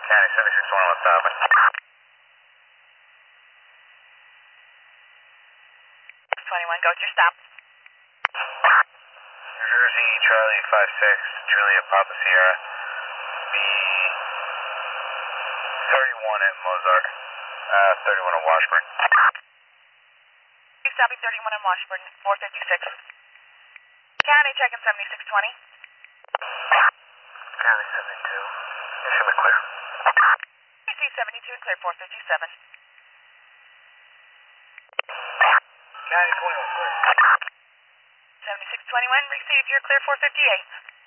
County 76-1, what's up? Go with your stop. New Jersey, Charlie 56, Julia Papa Sierra, B31 at Mozart, 31 at Washburn. Copy 31 in Washburn, 456. County checking 7620. County 72, you should be clear. PC 72 and clear 457. County 21, clear. 7621, received, you're clear 458.